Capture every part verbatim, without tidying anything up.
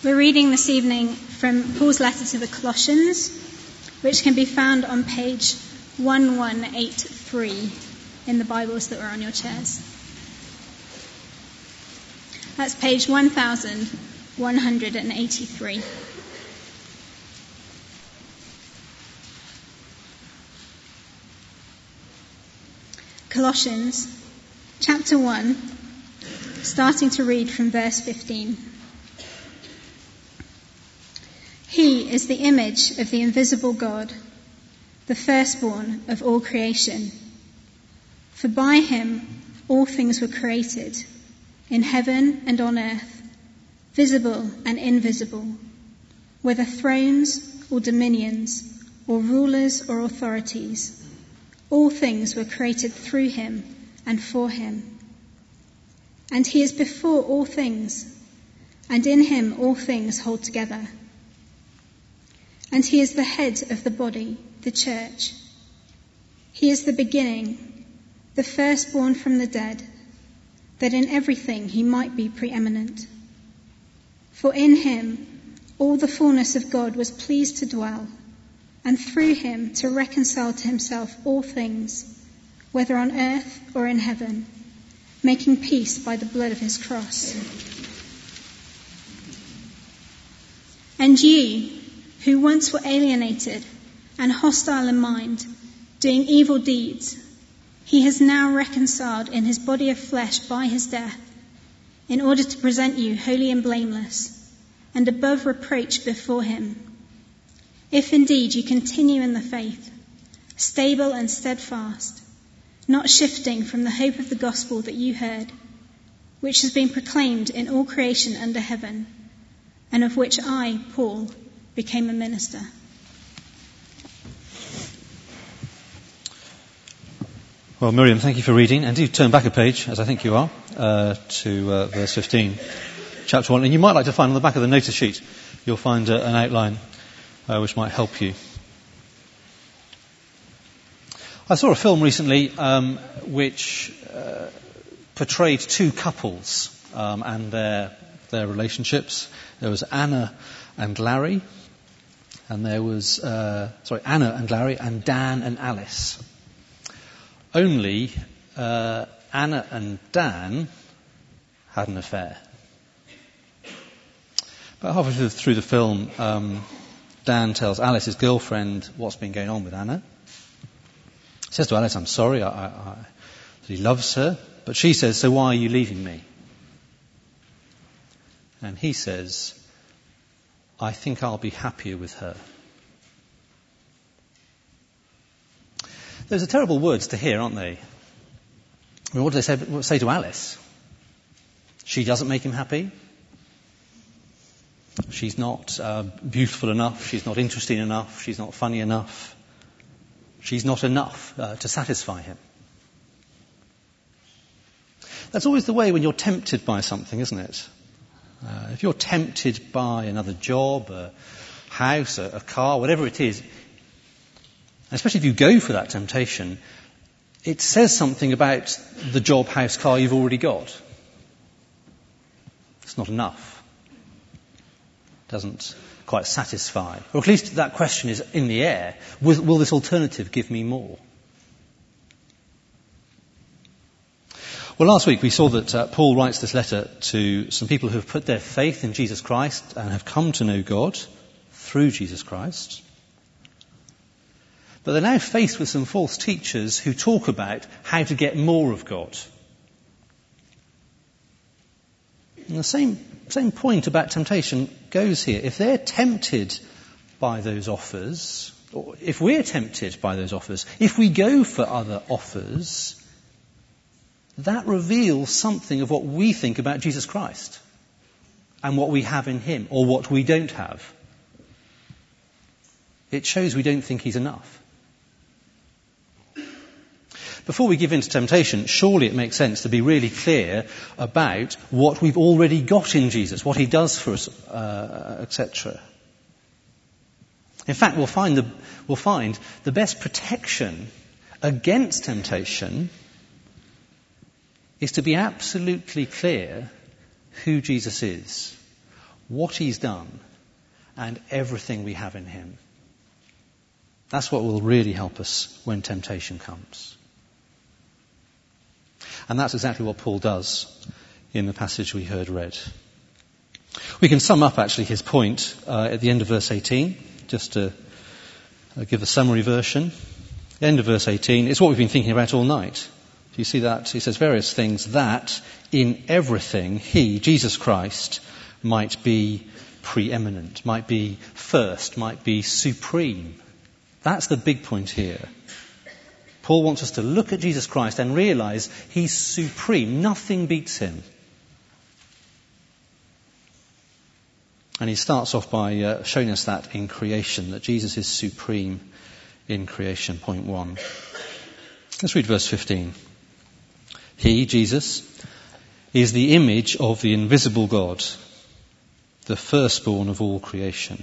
We're reading this evening from Paul's letter to the Colossians, which can be found on page eleven eighty-three in the Bibles that are on your chairs. That's page eleven eighty-three. Colossians chapter one, starting to read from verse fifteen. He is the image of the invisible God, the firstborn of all creation. For by him all things were created, in heaven and on earth, visible and invisible, whether thrones or dominions, or rulers or authorities. All things were created through him and for him. And he is before all things, and in him all things hold together. And he is the head of the body, the church. He is the beginning, the firstborn from the dead, that in everything he might be preeminent. For in him all the fullness of God was pleased to dwell, and through him to reconcile to himself all things, whether on earth or in heaven, making peace by the blood of his cross. And ye, who once were alienated and hostile in mind, doing evil deeds, he has now reconciled in his body of flesh by his death, in order to present you holy and blameless, and above reproach before him. If indeed you continue in the faith, stable and steadfast, not shifting from the hope of the gospel that you heard, which has been proclaimed in all creation under heaven, and of which I, Paul, became a minister. Well, Miriam, thank you for reading. And do turn back a page, as I think you are, uh, to uh, verse fifteen, chapter one. And you might like to find on the back of the notice sheet, you'll find uh, an outline uh, which might help you. I saw a film recently um, which uh, portrayed two couples um, and their their relationships. There was Anna and Larry, and there was uh, sorry Anna and Larry, and Dan and Alice. Only uh, Anna and Dan had an affair. About halfway through the film, um, Dan tells Alice, his girlfriend, what's been going on with Anna. He says to Alice, I'm sorry, I, I, I, that he loves her. But she says, so why are you leaving me? And he says, I think I'll be happier with her. Those are terrible words to hear, aren't they? I mean, what do they say, say to Alice? She doesn't make him happy. She's not uh, beautiful enough. She's not interesting enough. She's not funny enough. She's not enough uh, to satisfy him. That's always the way when you're tempted by something, isn't it? Uh, if you're tempted by another job, a house, a, a car, whatever it is, especially if you go for that temptation, it says something about the job, house, car you've already got. It's not enough. It doesn't quite satisfy. Or at least that question is in the air. Will, will this alternative give me more? Well, last week we saw that uh, Paul writes this letter to some people who have put their faith in Jesus Christ and have come to know God through Jesus Christ. But they're now faced with some false teachers who talk about how to get more of God. And the same, same point about temptation goes here. If they're tempted by those offers, or if we're tempted by those offers, if we go for other offers, that reveals something of what we think about Jesus Christ and what we have in him, or what we don't have. It shows we don't think he's enough. Before we give in to temptation, surely it makes sense to be really clear about what we've already got in Jesus, what he does for us, uh, et cetera. In fact, we'll find the we'll find the best protection against temptation is to be absolutely clear who Jesus is, what he's done, and everything we have in him. That's what will really help us when temptation comes. And that's exactly what Paul does in the passage we heard read. We can sum up actually his point uh, at the end of verse eighteen, just to uh, give the summary version. The end of verse eighteen is what we've been thinking about all night. Do you see that? He says various things that in everything he, Jesus Christ, might be preeminent, might be first, might be supreme. That's the big point here. Paul wants us to look at Jesus Christ and realize he's supreme. Nothing beats him. And he starts off by uh, showing us that in creation, that Jesus is supreme in creation, point one. Let's read verse fifteen. He, Jesus, is the image of the invisible God, the firstborn of all creation.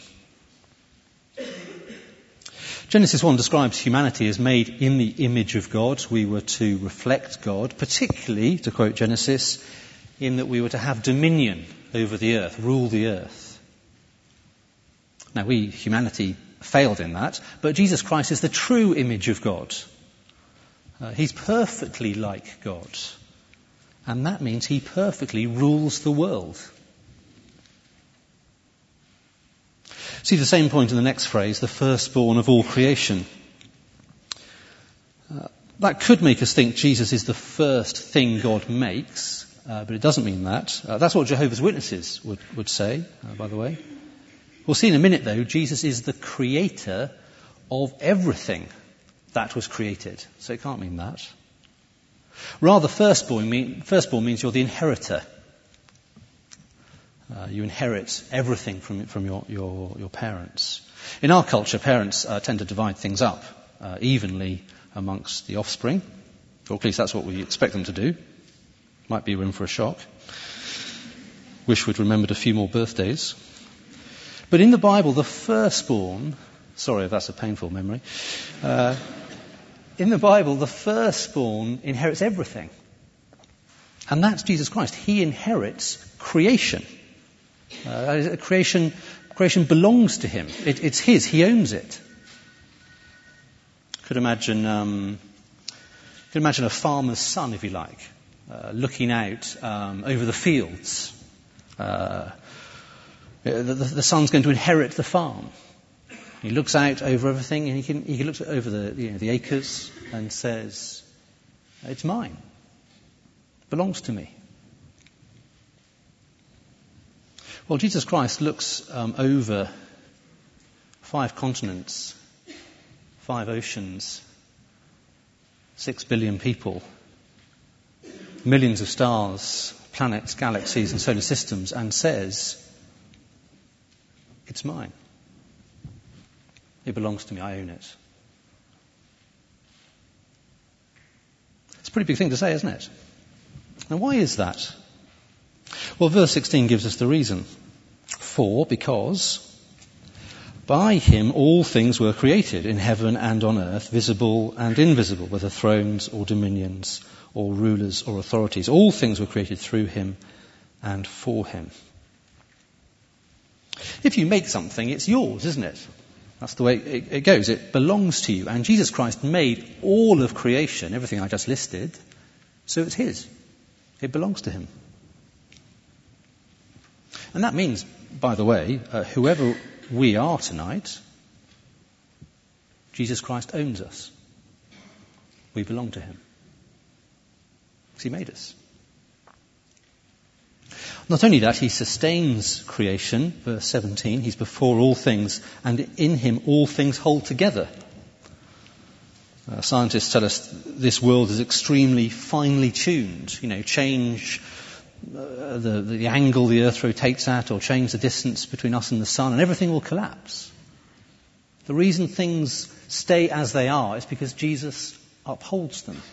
Genesis one describes humanity as made in the image of God. We were to reflect God, particularly, to quote Genesis, in that we were to have dominion over the earth, rule the earth. Now we, humanity, failed in that, but Jesus Christ is the true image of God. Uh, he's perfectly like God. And that means he perfectly rules the world. See the same point in the next phrase, the firstborn of all creation. Uh, that could make us think Jesus is the first thing God makes, uh, but it doesn't mean that. Uh, that's what Jehovah's Witnesses would, would say, uh, by the way. We'll see in a minute, though, Jesus is the creator of everything that was created. So it can't mean that. Rather, firstborn, mean, firstborn means you're the inheritor. Uh, you inherit everything from, from your, your, your parents. In our culture, parents uh, tend to divide things up uh, evenly amongst the offspring. Or at least that's what we expect them to do. Might be room for a shock. Wish we'd remembered a few more birthdays. But in the Bible, the firstborn, sorry if that's a painful memory, uh, in the Bible, the firstborn inherits everything. And that's Jesus Christ. He inherits creation. Uh, creation, creation belongs to him. It, it's his. He owns it. Could imagine, um, could imagine a farmer's son, if you like, uh, looking out um, over the fields. Uh, The, the, the son's going to inherit the farm. He looks out over everything, and he can he looks over the you know, the acres and says, "It's mine. It belongs to me." Well, Jesus Christ looks um, over five continents, five oceans, six billion people, millions of stars, planets, galaxies, and solar systems, and says, "It's mine. It belongs to me. I own it." It's a pretty big thing to say, isn't it? Now, why is that? Well, verse sixteen gives us the reason. For, because, by him all things were created in heaven and on earth, visible and invisible, whether thrones or dominions or rulers or authorities. All things were created through him and for him. If you make something, it's yours, isn't it? That's the way it, it goes. It belongs to you. And Jesus Christ made all of creation, everything I just listed, so it's his. It belongs to him. And that means, by the way, uh, whoever we are tonight, Jesus Christ owns us. We belong to him. Because he made us. Not only that, he sustains creation, verse seventeen, he's before all things, and in him all things hold together. Uh, scientists tell us this world is extremely finely tuned. You know, change uh, the, the angle the earth rotates at, or change the distance between us and the sun, and everything will collapse. The reason things stay as they are is because Jesus upholds them.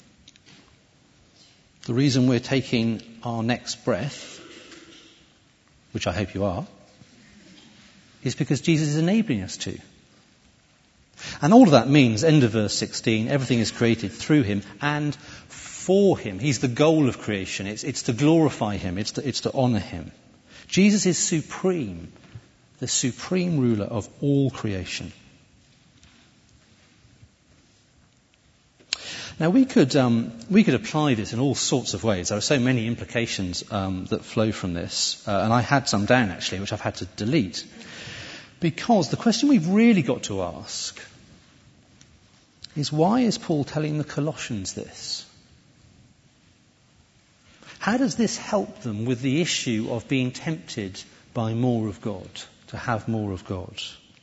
The reason we're taking our next breath, which I hope you are, is because Jesus is enabling us to. And all of that means, end of verse sixteen, everything is created through him and for him. He's the goal of creation. It's, it's to glorify him. It's to, it's to honour him. Jesus is supreme, the supreme ruler of all creation. Now we could um, we could apply this in all sorts of ways. There are so many implications um, that flow from this, uh, and I had some down actually, which I've had to delete. Because the question we've really got to ask is, why is Paul telling the Colossians this? How does this help them with the issue of being tempted by more of God, to have more of God?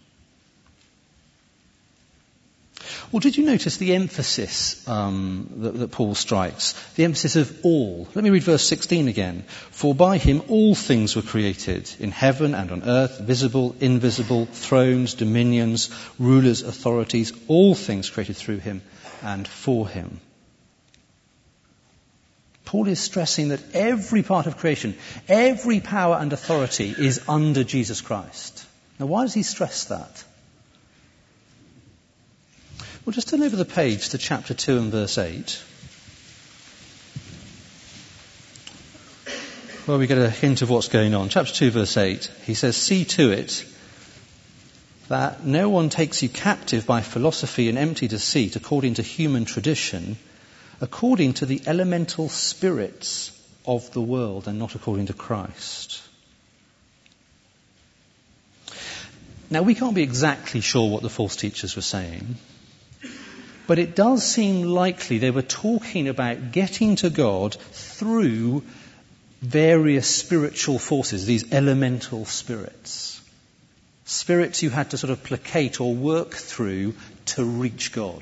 Well, did you notice the emphasis um, that, that Paul strikes? The emphasis of all. Let me read verse sixteen again. For by him all things were created, in heaven and on earth, visible, invisible, thrones, dominions, rulers, authorities, all things created through him and for him. Paul is stressing that every part of creation, every power and authority is under Jesus Christ. Now, why does he stress that? Well, just turn over the page to chapter two and verse eight, where we get a hint of what's going on. Chapter two, verse eight, he says, see to it that no one takes you captive by philosophy and empty deceit according to human tradition, according to the elemental spirits of the world and not according to Christ. Now, we can't be exactly sure what the false teachers were saying, but it does seem likely they were talking about getting to God through various spiritual forces, these elemental spirits. Spirits you had to sort of placate or work through to reach God.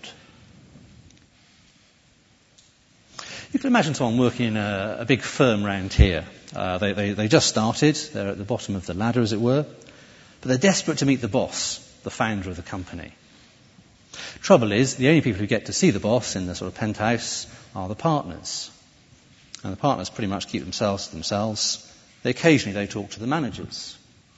You can imagine someone working in a, a big firm round here. Uh, they, they, they just started. They're at the bottom of the ladder, as it were. But they're desperate to meet the boss, the founder of the company. Trouble is, the only people who get to see the boss in the sort of penthouse are the partners. And the partners pretty much keep themselves to themselves. They occasionally they talk to the managers.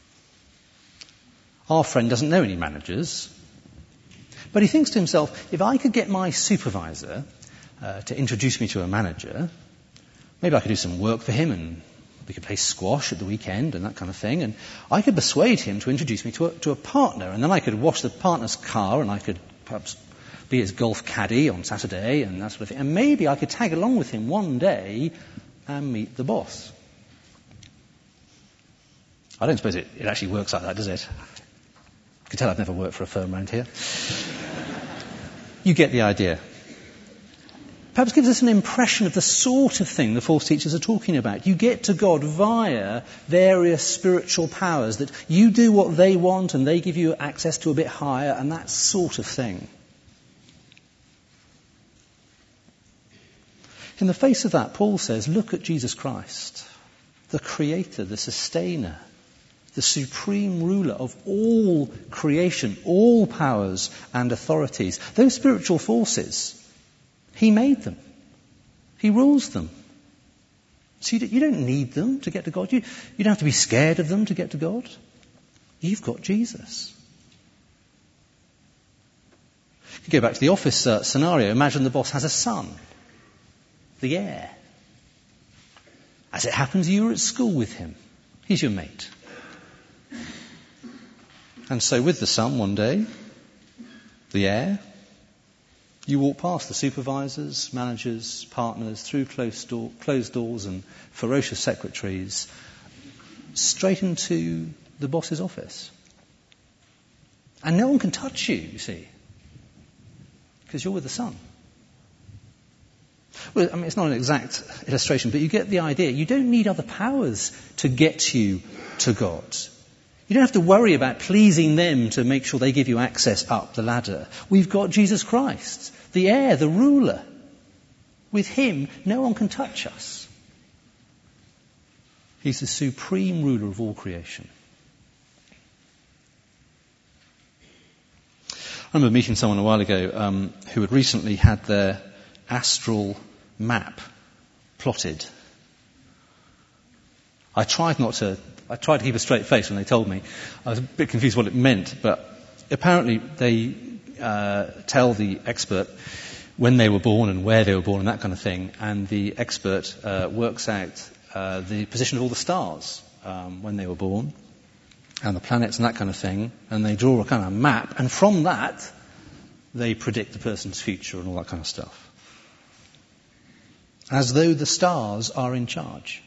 Our friend doesn't know any managers. But he thinks to himself, if I could get my supervisor uh, to introduce me to a manager, maybe I could do some work for him and we could play squash at the weekend and that kind of thing. And I could persuade him to introduce me to a, to a partner. And then I could wash the partner's car and I could perhaps be his golf caddy on Saturday and that sort of thing. And maybe I could tag along with him one day and meet the boss. I don't suppose it, it actually works like that, does it? You can tell I've never worked for a firm around here. You get the idea. Perhaps gives us an impression of the sort of thing the false teachers are talking about. You get to God via various spiritual powers, that you do what they want and they give you access to a bit higher, and that sort of thing. In the face of that, Paul says, look at Jesus Christ, the creator, the sustainer, the supreme ruler of all creation, all powers and authorities. Those spiritual forces, he made them. He rules them. So you don't need them to get to God. You, you don't have to be scared of them to get to God. You've got Jesus. You go back to the office uh, scenario. Imagine the boss has a son, the heir. As it happens, you were at school with him. He's your mate. And so with the son one day, the heir, you walk past the supervisors, managers, partners, through closed, door, closed doors and ferocious secretaries, straight into the boss's office. And no one can touch you, you see, because you're with the son. Well, I mean, it's not an exact illustration, but you get the idea. You don't need other powers to get you to God. You don't have to worry about pleasing them to make sure they give you access up the ladder. We've got Jesus Christ, the heir, the ruler. With him, no one can touch us. He's the supreme ruler of all creation. I remember meeting someone a while ago um, who had recently had their astral map plotted. I tried not to, I tried to keep a straight face when they told me. I was a bit confused what it meant, but apparently they uh, tell the expert when they were born and where they were born and that kind of thing, and the expert uh, works out uh, the position of all the stars um, when they were born, and the planets and that kind of thing, and they draw a kind of map, and from that, they predict the person's future and all that kind of stuff. As though the stars are in charge.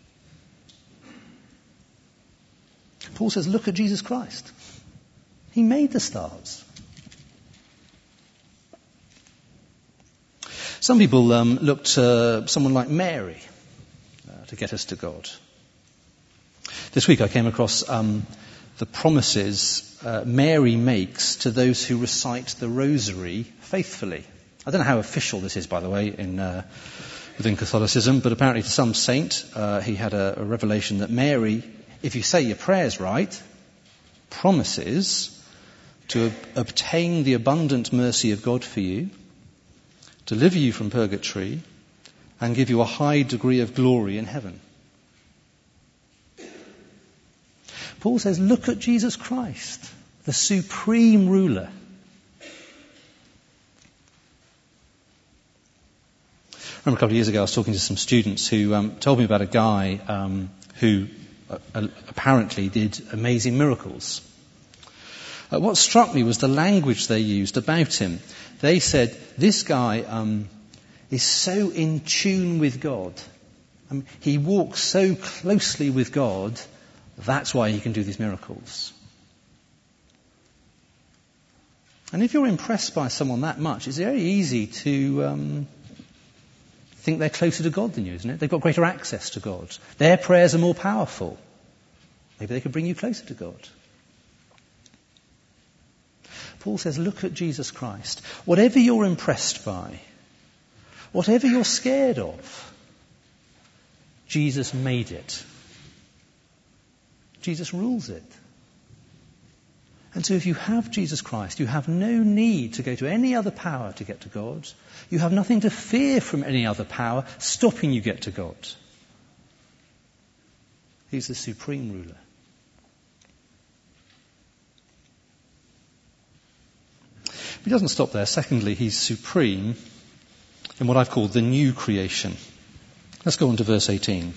Paul says, look at Jesus Christ. He made the stars. Some people um, look to someone like Mary uh, to get us to God. This week I came across um, the promises uh, Mary makes to those who recite the rosary faithfully. I don't know how official this is, by the way, in uh, within Catholicism, but apparently to some saint uh, he had a, a revelation that Mary, if you say your prayers right, promises to ob- obtain the abundant mercy of God for you, deliver you from purgatory, and give you a high degree of glory in heaven. Paul says, look at Jesus Christ, the supreme ruler. I remember a couple of years ago I was talking to some students who um, told me about a guy um, who uh, apparently did amazing miracles. Uh, what struck me was the language they used about him. They said, this guy um, is so in tune with God. Um, he walks so closely with God, that's why he can do these miracles. And if you're impressed by someone that much, it's very easy to um, think they're closer to God than you, isn't it? They've got greater access to God. Their prayers are more powerful. Maybe they could bring you closer to God. Paul says, look at Jesus Christ. Whatever you're impressed by, whatever you're scared of, Jesus made it. Jesus rules it. And so if you have Jesus Christ, you have no need to go to any other power to get to God. You have nothing to fear from any other power stopping you get to God. He's the supreme ruler. He doesn't stop there. Secondly, he's supreme in what I've called the new creation. Let's go on to verse eighteen.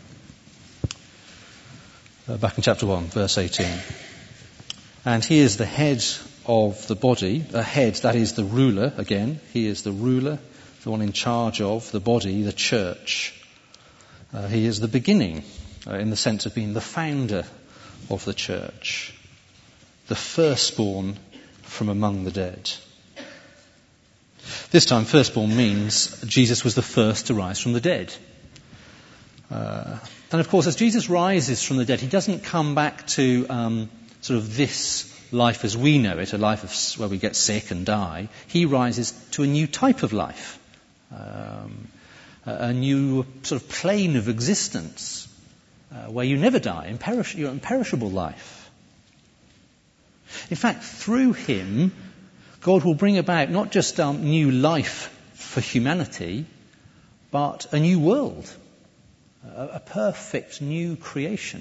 Uh, back in chapter one, verse eighteen. And he is the head of the body. A head, that is the ruler, again. He is the ruler, the one in charge of the body, the church. Uh, he is the beginning, uh, in the sense of being the founder of the church. The firstborn from among the dead. This time, firstborn means Jesus was the first to rise from the dead. Uh, and of course, as Jesus rises from the dead, he doesn't come back to um, sort of this life as we know it, a life of, where we get sick and die. He rises to a new type of life, um, a, a new sort of plane of existence, uh, where you never die, imperish- your imperishable life. In fact, through him, God will bring about not just um, new life for humanity, but a new world, a, a perfect new creation.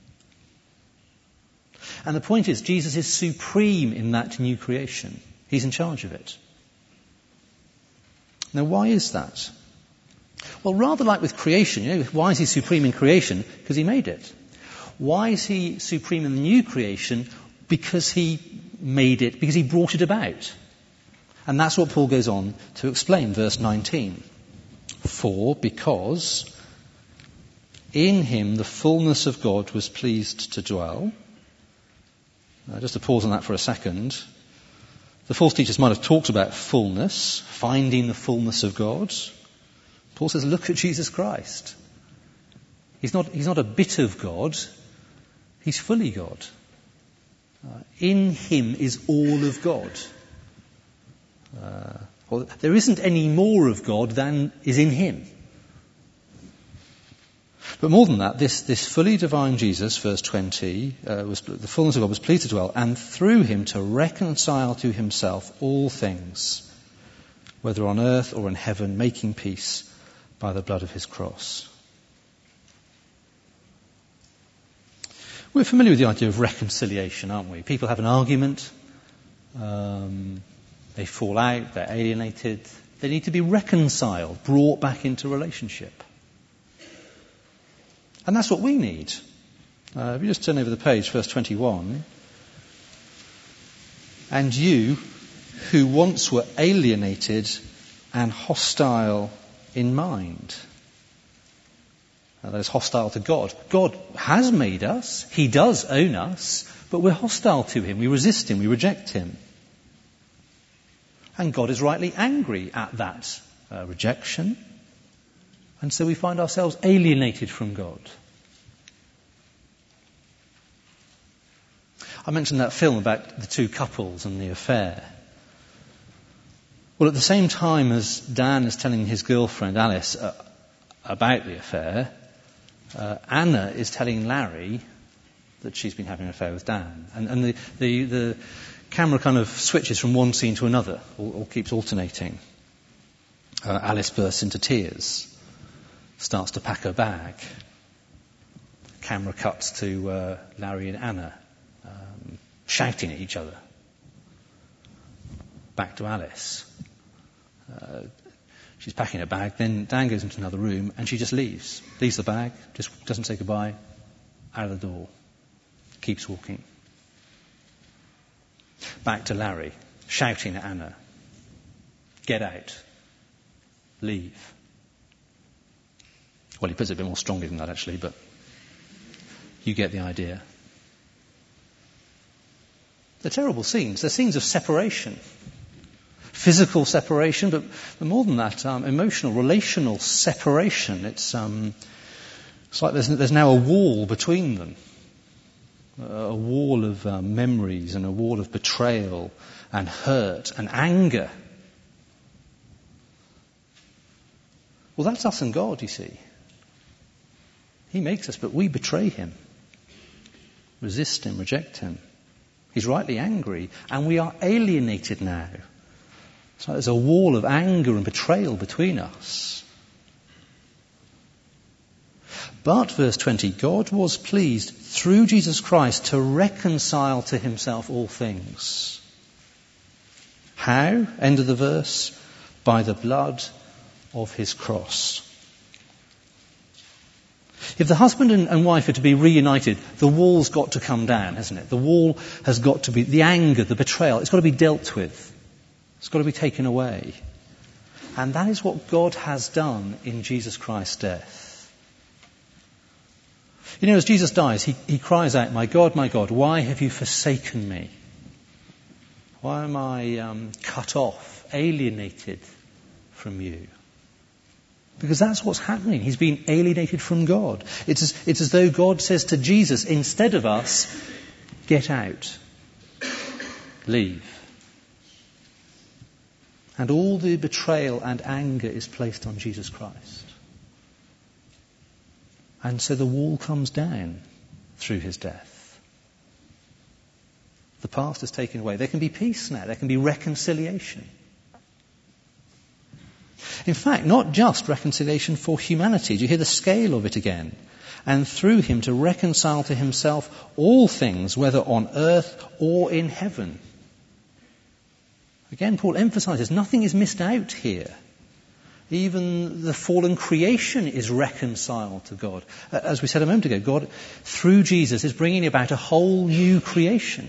And the point is, Jesus is supreme in that new creation. He's in charge of it. Now, why is that? Well, rather like with creation, you know, why is he supreme in creation? Because he made it. Why is he supreme in the new creation? Because he made it, because he brought it about. And that's what Paul goes on to explain, verse nineteen. For, because in him the fullness of God was pleased to dwell. Uh, just to pause on that for a second. The false teachers might have talked about fullness, finding the fullness of God. Paul says, look at Jesus Christ. He's not, he's not a bit of God. He's fully God. Uh, in him is all of God. Uh, well, there isn't any more of God than is in him. But more than that, this, this fully divine Jesus, verse twenty, uh, was, the fullness of God was pleased to dwell, and through him to reconcile to himself all things, whether on earth or in heaven, making peace by the blood of his cross. We're familiar with the idea of reconciliation, aren't we? People have an argument, um, they fall out, they're alienated, they need to be reconciled, brought back into relationship. And that's what we need. Uh, if you just turn over the page, verse twenty-one. And you, who once were alienated and hostile in mind. Now, that is hostile to God. God has made us. He does own us. But we're hostile to him. We resist him. We reject him. And God is rightly angry at that uh, rejection. And so we find ourselves alienated from God. I mentioned that film about the two couples and the affair. Well, at the same time as Dan is telling his girlfriend Alice uh, about the affair, uh, Anna is telling Larry that she's been having an affair with Dan. And, and the, the, the camera kind of switches from one scene to another, or, or keeps alternating. Uh, Alice bursts into tears, starts to pack her bag. Camera cuts to uh, Larry and Anna um, shouting at each other. Back to Alice. Uh, she's packing her bag. Then Dan goes into another room and she just leaves. Leaves the bag, just doesn't say goodbye, out of the door. Keeps walking. Back to Larry, shouting at Anna. Get out. Leave. Well, he puts it a bit more strongly than that, actually, but you get the idea. They're terrible scenes. They're scenes of separation. Physical separation, but, but more than that, um, emotional, relational separation. It's, um, it's like there's, there's now a wall between them. A wall of uh, memories and a wall of betrayal and hurt and anger. Well, that's us and God, you see. He makes us, but we betray him, resist him, reject him. He's rightly angry, and we are alienated now. So there's a wall of anger and betrayal between us. But, verse twenty, God was pleased through Jesus Christ to reconcile to himself all things. How? End of the verse. By the blood of his cross. If the husband and wife are to be reunited, the wall's got to come down, hasn't it? The wall has got to be, the anger, the betrayal, it's got to be dealt with. It's got to be taken away. And that is what God has done in Jesus Christ's death. You know, as Jesus dies, he, he cries out, "My God, my God, why have you forsaken me? Why am I um, cut off, alienated from you?" Because that's what's happening. He's been alienated from God. It's as, it's as though God says to Jesus, instead of us, get out. Leave. And all the betrayal and anger is placed on Jesus Christ. And so the wall comes down through his death. The past is taken away. There can be peace now. There can be reconciliation. In fact, not just reconciliation for humanity. Do you hear the scale of it again? And through him to reconcile to himself all things, whether on earth or in heaven. Again, Paul emphasizes nothing is missed out here. Even the fallen creation is reconciled to God. As we said a moment ago, God, through Jesus, is bringing about a whole new creation.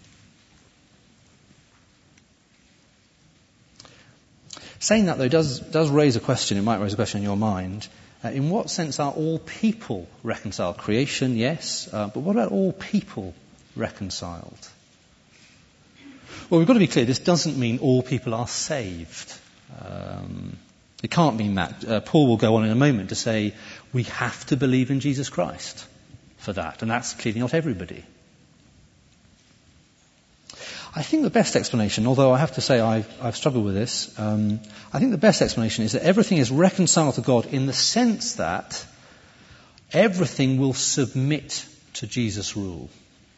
Saying that, though, does, does raise a question. It might raise a question in your mind. Uh, in what sense are all people reconciled? Creation, yes. Uh, but what about all people reconciled? Well, we've got to be clear. This doesn't mean all people are saved. Um, it can't mean that. Uh, Paul will go on in a moment to say we have to believe in Jesus Christ for that. And that's clearly not everybody. I think the best explanation, although I have to say I've, I've struggled with this, um, I think the best explanation is that everything is reconciled to God in the sense that everything will submit to Jesus' rule.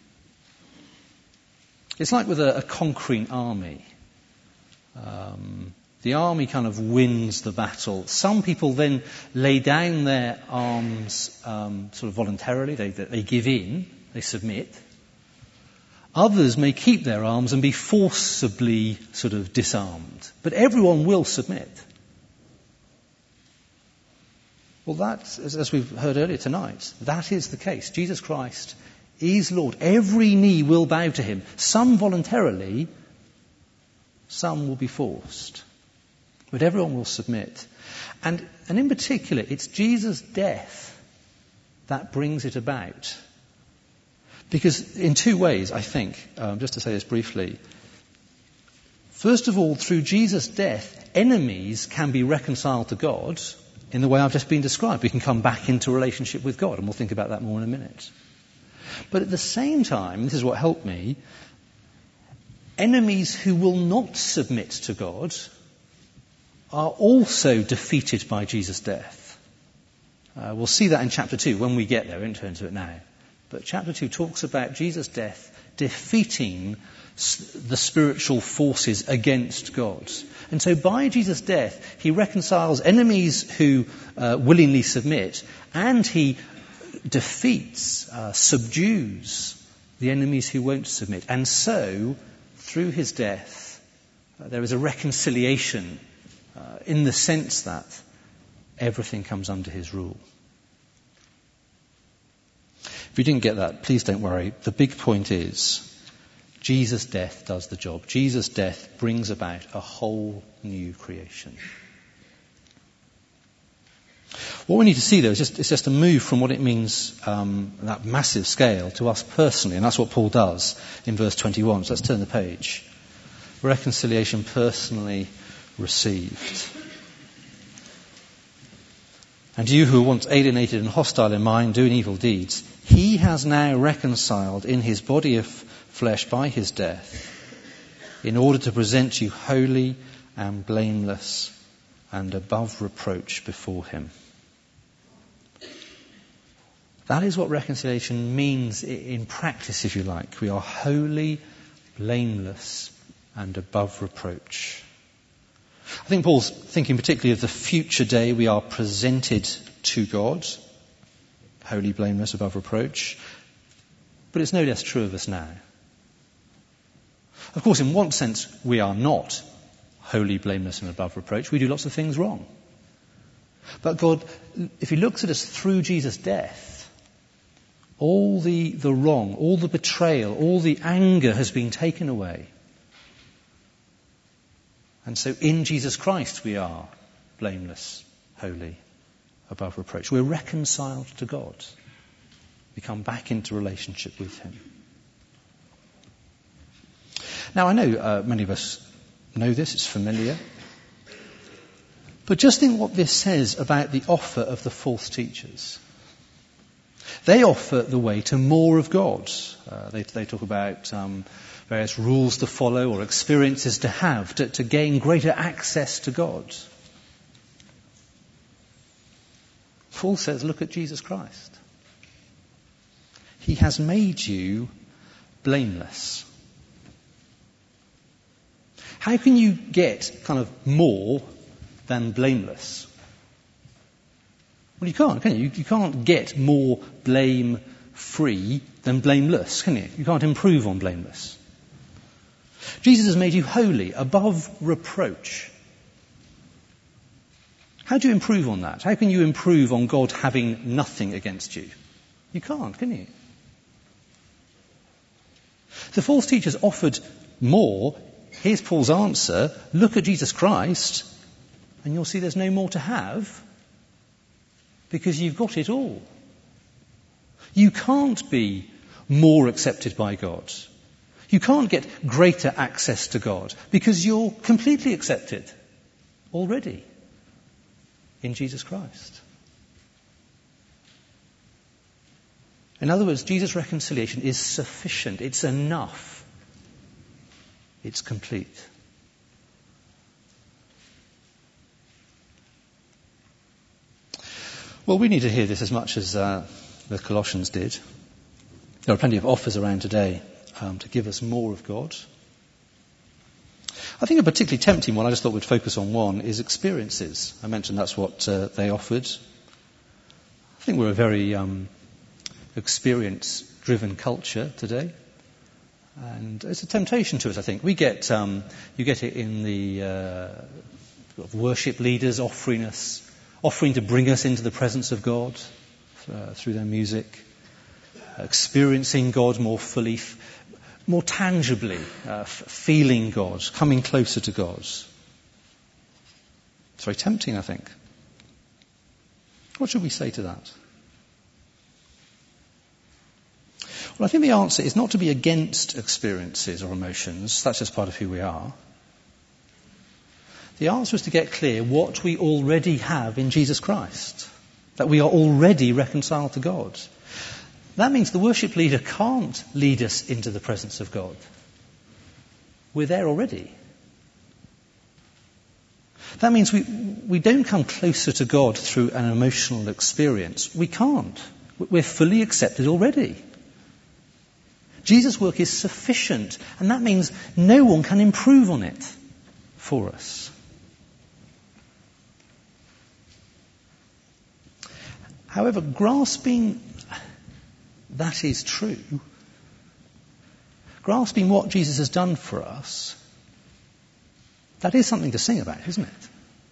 It's like with a, a conquering army. Um, the army kind of wins the battle. Some people then lay down their arms um, sort of voluntarily. They, they give in, they submit. Others may keep their arms and be forcibly sort of disarmed. But everyone will submit. Well, that, as, as we've heard earlier tonight, that is the case. Jesus Christ is Lord. Every knee will bow to him. Some voluntarily, some will be forced. But everyone will submit. And, and in particular, it's Jesus' death that brings it about. Because in two ways, I think, um, just to say this briefly. First of all, through Jesus' death, enemies can be reconciled to God in the way I've just been described. We can come back into relationship with God, and we'll think about that more in a minute. But at the same time, this is what helped me, enemies who will not submit to God are also defeated by Jesus' death. Uh, we'll see that in chapter two when we get there. We won't turn to it now. But chapter two talks about Jesus' death defeating the spiritual forces against God. And so by Jesus' death, he reconciles enemies who uh, willingly submit, and he defeats, uh, subdues the enemies who won't submit. And so, through his death, uh, there is a reconciliation uh, in the sense that everything comes under his rule. If you didn't get that, please don't worry. The big point is, Jesus' death does the job. Jesus' death brings about a whole new creation. What we need to see, though, is just, is just a move from what it means, um, that massive scale, to us personally. And that's what Paul does in verse twenty-one. So let's turn the page. Reconciliation personally received. And you who were once alienated and hostile in mind, doing evil deeds, he has now reconciled in his body of flesh by his death, in order to present you holy and blameless and above reproach before him. That is what reconciliation means in practice, if you like. We are holy, blameless, and above reproach. I think Paul's thinking particularly of the future day we are presented to God, holy, blameless, above reproach. But it's no less true of us now. Of course, in one sense, we are not holy, blameless, and above reproach. We do lots of things wrong. But God, if he looks at us through Jesus' death, all the, the wrong, all the betrayal, all the anger has been taken away. And so in Jesus Christ we are blameless, holy, above reproach. We're reconciled to God. We come back into relationship with him. Now, I know uh, many of us know this, it's familiar. But just think what this says about the offer of the false teachers. They offer the way to more of God. Uh, they, they talk about um, various rules to follow or experiences to have to, to gain greater access to God. Paul says, look at Jesus Christ. He has made you blameless. How can you get kind of more than blameless? Well, you can't, can you? You, you can't get more blame-free than blameless, can you? You can't improve on blameless. Jesus has made you holy, above reproach. How do you improve on that? How can you improve on God having nothing against you? You can't, can you? The false teachers offered more. Here's Paul's answer. Look at Jesus Christ, and you'll see there's no more to have, because you've got it all. You can't be more accepted by God. You can't get greater access to God, because you're completely accepted already in Jesus Christ. In other words, Jesus' reconciliation is sufficient. It's enough. It's complete. Well, we need to hear this as much as uh, the Colossians did. There are plenty of offers around today um, to give us more of God. I think a particularly tempting one, I just thought we'd focus on one, is experiences. I mentioned that's what uh, they offered. I think we're a very um, experience-driven culture today. And it's a temptation to us, I think. We get, um, you get it in the uh, worship leaders offering us offering to bring us into the presence of God uh, through their music, experiencing God more fully, f- more tangibly, uh, f- feeling God, coming closer to God. It's very tempting, I think. What should we say to that? Well, I think the answer is not to be against experiences or emotions. That's just part of who we are. The answer is to get clear what we already have in Jesus Christ, that we are already reconciled to God. That means the worship leader can't lead us into the presence of God. We're there already. That means we, we don't come closer to God through an emotional experience. We can't. We're fully accepted already. Jesus' work is sufficient, and that means no one can improve on it for us. However, grasping that is true, grasping what Jesus has done for us, that is something to sing about, isn't it?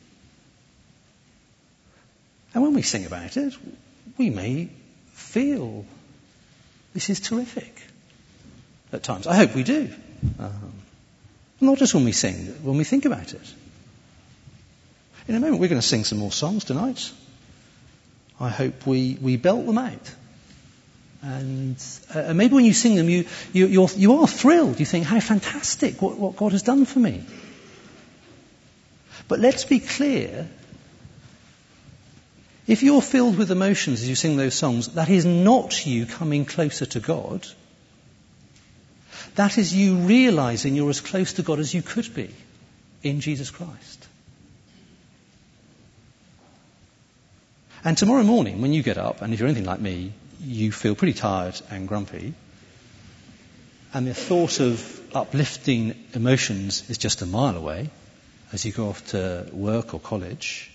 And when we sing about it, we may feel this is terrific at times. I hope we do. Um, not just when we sing, when we think about it. In a moment we're going to sing some more songs tonight. I hope we, we belt them out. And uh, maybe when you sing them, you, you, you're, you are thrilled. You think, how fantastic, what, what God has done for me. But let's be clear. If you're filled with emotions as you sing those songs, that is not you coming closer to God. That is you realizing you're as close to God as you could be in Jesus Christ. And tomorrow morning, when you get up, and if you're anything like me, you feel pretty tired and grumpy, and the thought of uplifting emotions is just a mile away as you go off to work or college,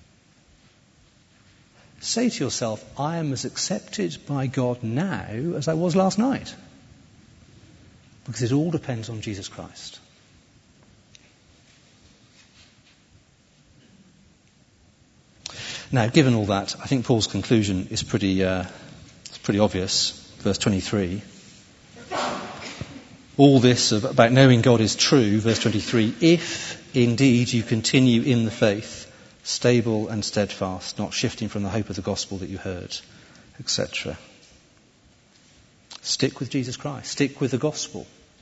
say to yourself, I am as accepted by God now as I was last night. Because it all depends on Jesus Christ. Now, given all that, I think Paul's conclusion is pretty, uh, it's pretty obvious. Verse twenty-three. All this about knowing God is true, verse twenty-three, if indeed you continue in the faith, stable and steadfast, not shifting from the hope of the gospel that you heard, et cetera. Stick with Jesus Christ. Stick with the gospel.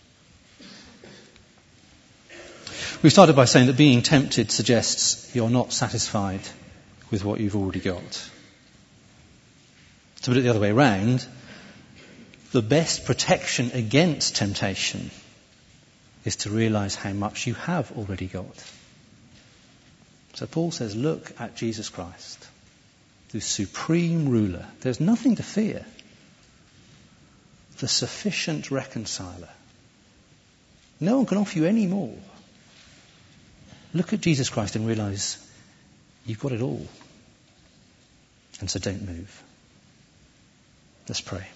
We started by saying that being tempted suggests you're not satisfied with what you've already got. To put it the other way around, the best protection against temptation is to realize how much you have already got. So Paul says, look at Jesus Christ, the supreme ruler. There's nothing to fear. The sufficient reconciler. No one can offer you any more. Look at Jesus Christ and realize you've got it all. And so don't move. Let's pray.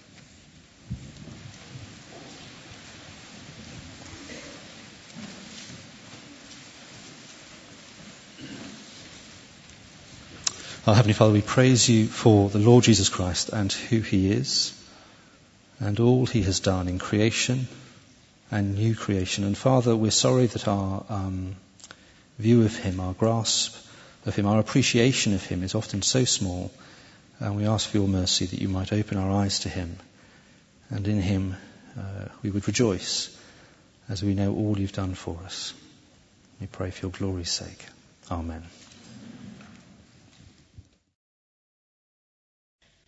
Our Heavenly Father, we praise you for the Lord Jesus Christ and who he is and all he has done in creation and new creation. And Father, we're sorry that our um, view of him, our grasp of him, our appreciation of him is often so small. And we ask for your mercy that you might open our eyes to him. And in him uh, we would rejoice as we know all you've done for us. We pray for your glory's sake. Amen.